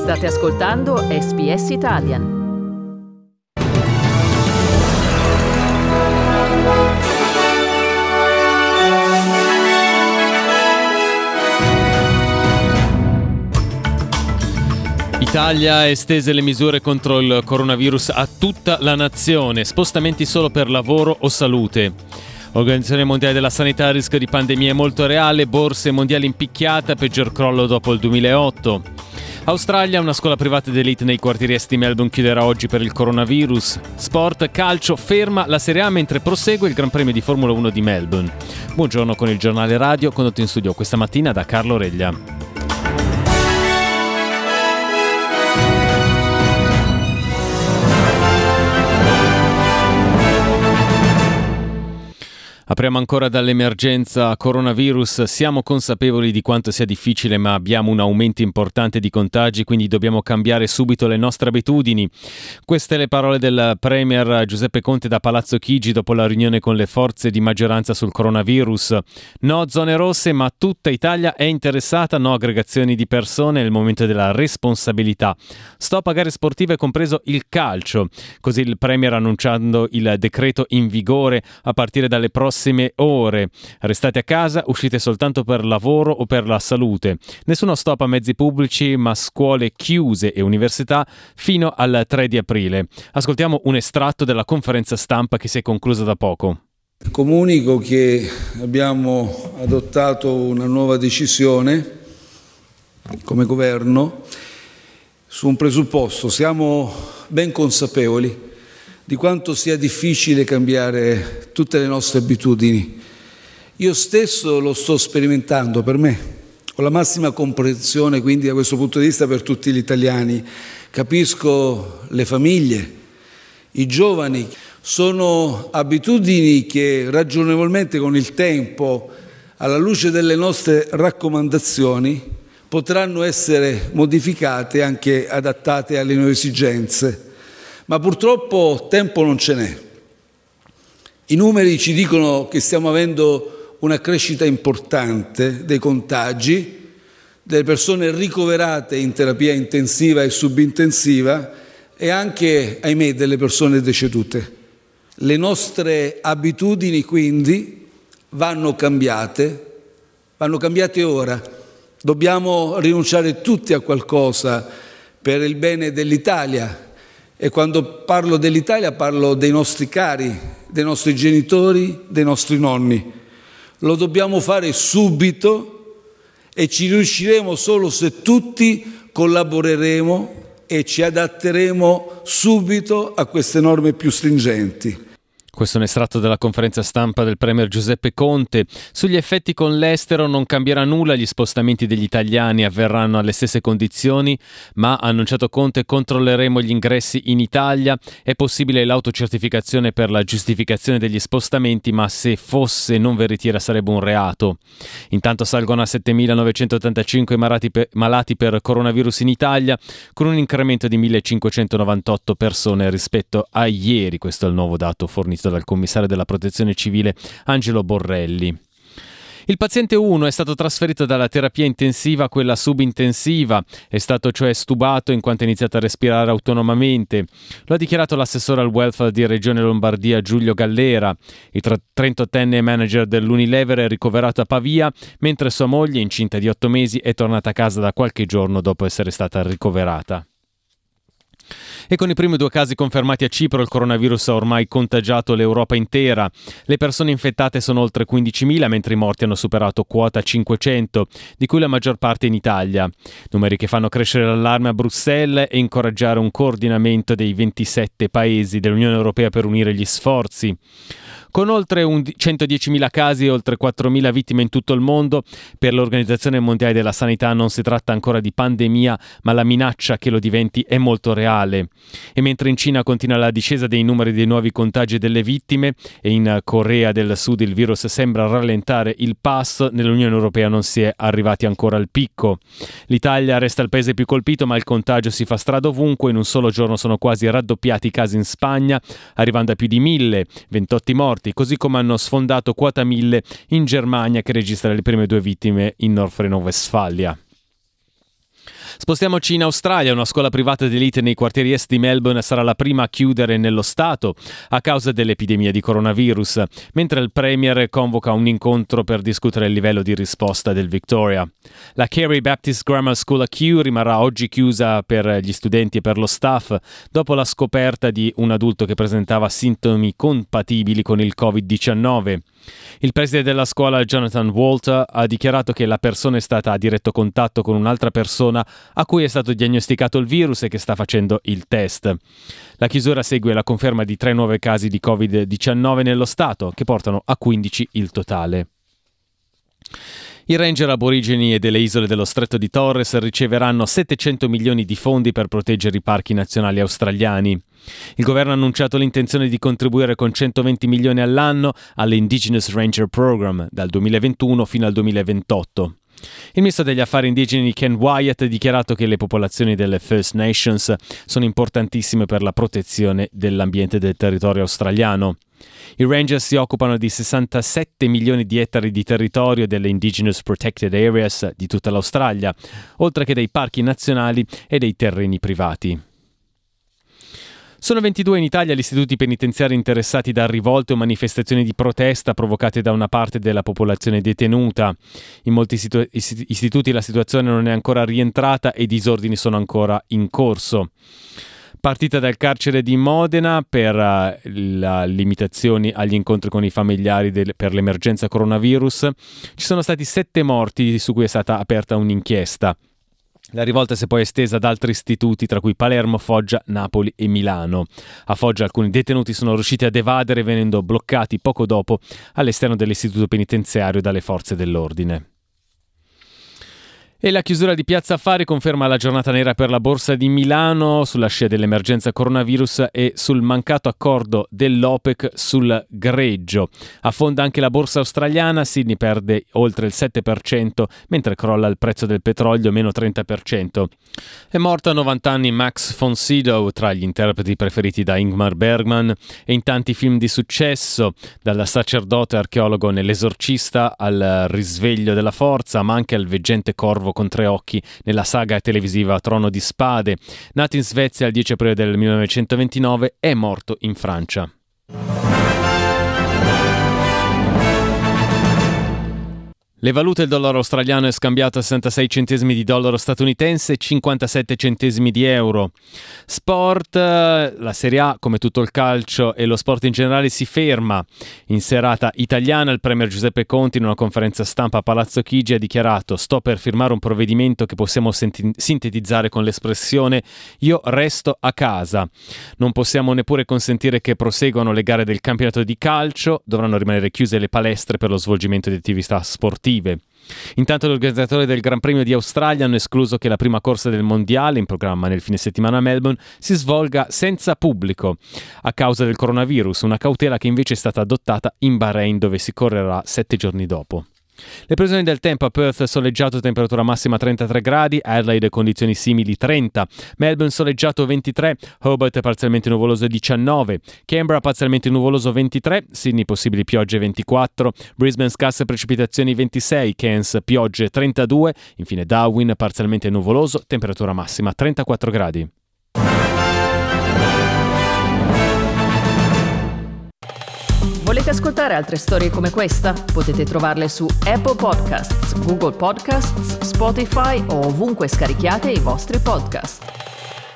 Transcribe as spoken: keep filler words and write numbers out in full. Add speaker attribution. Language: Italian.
Speaker 1: State ascoltando S B S Italian.
Speaker 2: Italia ha estese le misure contro il coronavirus a tutta la nazione, spostamenti solo per lavoro o salute. Organizzazione Mondiale della Sanità, rischio di pandemia molto reale, borse mondiali in picchiata, peggior crollo dopo il duemilaotto. Australia, una scuola privata d'elite nei quartieri est di Melbourne chiuderà oggi per il coronavirus. Sport, calcio, ferma la Serie A mentre prosegue il Gran Premio di Formula uno di Melbourne. Buongiorno con il giornale radio, condotto in studio questa mattina da Carlo Reglia. Apriamo ancora dall'emergenza coronavirus. Siamo consapevoli di quanto sia difficile, ma abbiamo un aumento importante di contagi, quindi dobbiamo cambiare subito le nostre abitudini. Queste le parole del Premier Giuseppe Conte da Palazzo Chigi dopo la riunione con le forze di maggioranza sul coronavirus. No zone rosse, ma tutta Italia è interessata, no aggregazioni di persone, è il momento della responsabilità. Stop a gare sportive, compreso il calcio. Così il Premier annunciando il decreto in vigore a partire dalle prossime prossime ore. Restate a casa, uscite soltanto per lavoro o per la salute. Nessuno stop a mezzi pubblici, ma scuole chiuse e università fino al tre di aprile. Ascoltiamo un estratto della conferenza stampa che si è conclusa da poco.
Speaker 3: Comunico che abbiamo adottato una nuova decisione come governo su un presupposto. Siamo ben consapevoli di quanto sia difficile cambiare tutte le nostre abitudini. Io stesso lo sto sperimentando per me. Ho la massima comprensione quindi da questo punto di vista per tutti gli italiani. Capisco le famiglie, i giovani. Sono abitudini che ragionevolmente con il tempo, alla luce delle nostre raccomandazioni, potranno essere modificate e anche adattate alle nuove esigenze. Ma purtroppo tempo non ce n'è. I numeri ci dicono che stiamo avendo una crescita importante dei contagi, delle persone ricoverate in terapia intensiva e subintensiva e anche, ahimè, delle persone decedute. Le nostre abitudini quindi vanno cambiate, vanno cambiate ora. Dobbiamo rinunciare tutti a qualcosa per il bene dell'Italia. E quando parlo dell'Italia parlo dei nostri cari, dei nostri genitori, dei nostri nonni. Lo dobbiamo fare subito e ci riusciremo solo se tutti collaboreremo e ci adatteremo subito a queste norme più stringenti.
Speaker 2: Questo è un estratto della conferenza stampa del Premier Giuseppe Conte. Sugli effetti con l'estero non cambierà nulla, gli spostamenti degli italiani avverranno alle stesse condizioni, ma, ha annunciato Conte, controlleremo gli ingressi in Italia. È possibile l'autocertificazione per la giustificazione degli spostamenti, ma se fosse non veritiera sarebbe un reato. Intanto salgono a settemila-novecentottantacinque malati per, malati per coronavirus in Italia, con un incremento di millecinquecentonovantotto persone rispetto a ieri. Questo è il nuovo dato fornito dal commissario della protezione civile Angelo Borrelli. Il paziente uno è stato trasferito dalla terapia intensiva a quella subintensiva, è stato cioè stubato in quanto ha iniziato a respirare autonomamente. Lo ha dichiarato l'assessore al welfare di Regione Lombardia Giulio Gallera. Il trentottenne manager dell'Unilever è ricoverato a Pavia, mentre sua moglie, incinta di otto mesi, è tornata a casa da qualche giorno dopo essere stata ricoverata. E con i primi due casi confermati a Cipro, il coronavirus ha ormai contagiato l'Europa intera. Le persone infettate sono oltre quindicimila, mentre i morti hanno superato quota cinquecento, di cui la maggior parte in Italia. Numeri che fanno crescere l'allarme a Bruxelles e incoraggiare un coordinamento dei ventisette paesi dell'Unione Europea per unire gli sforzi. Con oltre centodiecimila casi e oltre quattromila vittime in tutto il mondo, per l'Organizzazione Mondiale della Sanità non si tratta ancora di pandemia, ma la minaccia che lo diventi è molto reale. E mentre in Cina continua la discesa dei numeri dei nuovi contagi e delle vittime, e in Corea del Sud il virus sembra rallentare il passo, nell'Unione Europea non si è arrivati ancora al picco. L'Italia resta il paese più colpito, ma il contagio si fa strada ovunque. In un solo giorno sono quasi raddoppiati i casi in Spagna, arrivando a più di mille, ventotto morti, così come hanno sfondato quota mille in Germania, che registra le prime due vittime in Nord Reno-Westfalia. Spostiamoci in Australia. Una scuola privata d'elite nei quartieri est di Melbourne sarà la prima a chiudere nello Stato a causa dell'epidemia di coronavirus, mentre il Premier convoca un incontro per discutere il livello di risposta del Victoria. La Carey Baptist Grammar School a Kew rimarrà oggi chiusa per gli studenti e per lo staff dopo la scoperta di un adulto che presentava sintomi compatibili con il covid diciannove. Il preside della scuola, Jonathan Walter, ha dichiarato che la persona è stata a diretto contatto con un'altra persona a cui è stato diagnosticato il virus e che sta facendo il test. La chiusura segue la conferma di tre nuovi casi di covid diciannove nello Stato, che portano a quindici il totale. I ranger aborigeni e delle isole dello Stretto di Torres riceveranno settecento milioni di fondi per proteggere i parchi nazionali australiani. Il governo ha annunciato l'intenzione di contribuire con centoventi milioni all'anno all'Indigenous Ranger Program dal duemilaventuno fino al duemilaventotto. Il ministro degli affari indigeni Ken Wyatt ha dichiarato che le popolazioni delle First Nations sono importantissime per la protezione dell'ambiente del territorio australiano. I Rangers si occupano di sessantasette milioni di ettari di territorio delle Indigenous Protected Areas di tutta l'Australia, oltre che dei parchi nazionali e dei terreni privati. Sono ventidue in Italia gli istituti penitenziari interessati da rivolte o manifestazioni di protesta provocate da una parte della popolazione detenuta. In molti situ- istituti la situazione non è ancora rientrata e i disordini sono ancora in corso. Partita dal carcere di Modena per uh, le limitazioni agli incontri con i familiari del, per l'emergenza coronavirus, ci sono stati sette morti su cui è stata aperta un'inchiesta. La rivolta si è poi estesa ad altri istituti, tra cui Palermo, Foggia, Napoli e Milano. A Foggia alcuni detenuti sono riusciti ad evadere venendo bloccati poco dopo all'esterno dell'istituto penitenziario dalle forze dell'ordine. E la chiusura di Piazza Affari conferma la giornata nera per la Borsa di Milano sulla scia dell'emergenza coronavirus e sul mancato accordo dell'OPEC sul greggio. Affonda anche la borsa australiana, Sydney perde oltre il sette per cento, mentre crolla il prezzo del petrolio meno trenta per cento. È morto a novanta anni Max von Sydow, tra gli interpreti preferiti da Ingmar Bergman e in tanti film di successo, dal sacerdote archeologo nell'Esorcista al Risveglio della Forza, ma anche al veggente corvo con tre occhi nella saga televisiva Trono di Spade. Nato in Svezia il dieci aprile del millenovecentoventinove, è morto in Francia. Le valute: il dollaro australiano è scambiato a sessantasei centesimi di dollaro statunitense e cinquantasette centesimi di euro. Sport, la Serie A, come tutto il calcio e lo sport in generale, si ferma. In serata italiana il Premier Giuseppe Conte in una conferenza stampa a Palazzo Chigi ha dichiarato: sto per firmare un provvedimento che possiamo senti- sintetizzare con l'espressione io resto a casa. Non possiamo neppure consentire che proseguano le gare del campionato di calcio, dovranno rimanere chiuse le palestre per lo svolgimento di attività sportive. Intanto gli organizzatori del Gran Premio di Australia hanno escluso che la prima corsa del mondiale, in programma nel fine settimana a Melbourne, si svolga senza pubblico a causa del coronavirus, una cautela che invece è stata adottata in Bahrain, dove si correrà sette giorni dopo. Le previsioni del tempo: a Perth soleggiato, temperatura massima trentatré gradi, Adelaide condizioni simili trenta, Melbourne soleggiato ventitré, Hobart parzialmente nuvoloso diciannove, Canberra parzialmente nuvoloso ventitré, Sydney possibili piogge ventiquattro, Brisbane scarse precipitazioni ventisei, Cairns piogge trentadue, infine Darwin parzialmente nuvoloso, temperatura massima trentaquattro gradi.
Speaker 1: Volete ascoltare altre storie come questa? Potete trovarle su Apple Podcasts, Google Podcasts, Spotify o ovunque scarichiate i vostri podcast.